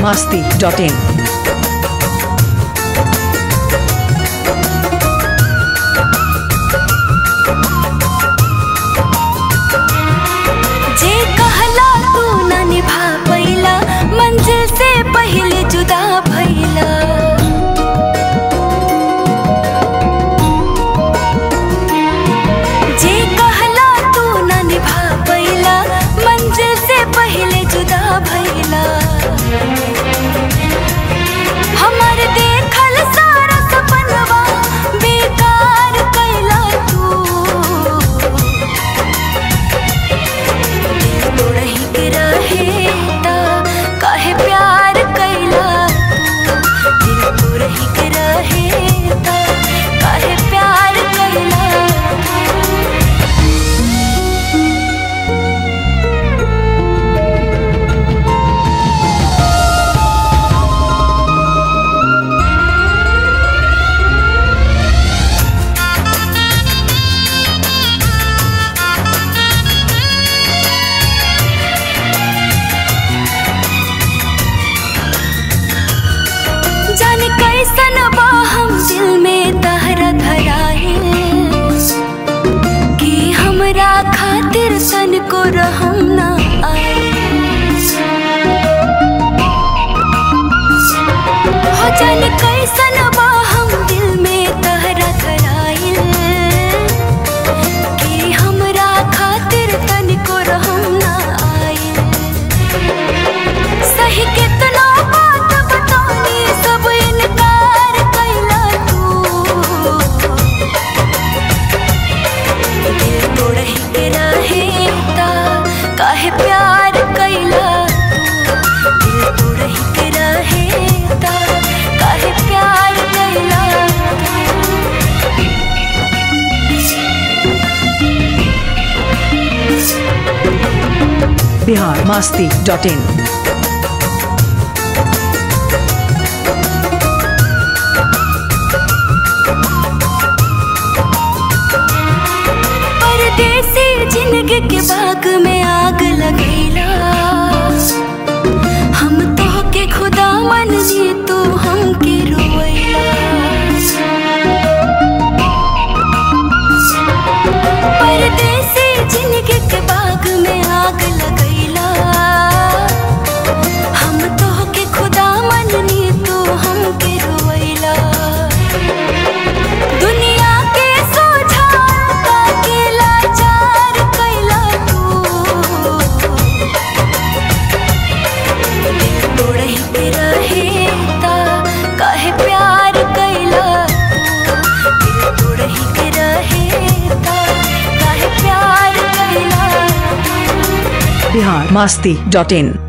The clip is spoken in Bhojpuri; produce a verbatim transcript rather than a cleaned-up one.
masti dot in. जे कहला तू ना निभा पैला, मंजिल से पहले जुदा भइला। जे कहला तू ना निभा पैला, मंजिल से पहले जुदा भइला। हमार देखल सारा सपनवा बेकार कैला तू। दिल तोड़ही के रहे ता काहे प्यार कैला तू। दिल तोड़ही के रहे ता काहे प्यार कैला तू। जाने कैसन बा हम दिल में तहरा धराइल, कि हमरा खातिर सन को रहम ना आए। हो जाने कैसन बा हम दिल में तहरा धराइल, कि हमरा खातिर तन को रहम ना आए। सही कितना बात बतानी सब इनकार कैला तू। दिल तोड़ही के रहे ता काहे प्यार कैला तू। दिल तोड़ही के रहे ता काहे प्यार कैला Bihar masti dot in. परदेसी जिंदगी के बाग में आग लगेला। हम तो के खुदा मन ली तू हमके रोइला। परदेसी जिंदगी के बाग में आग लगेला। हम तो के खुदा मन ली तू हमके रोइला। दुनिया के सोझा के लाचार कैला तू। दिल तोड़ही के रहे ता काहे प्यार कैला तू। दिल तोड़ही के रहे ता काहे प्यार कैला तू। Bihar masti dot in.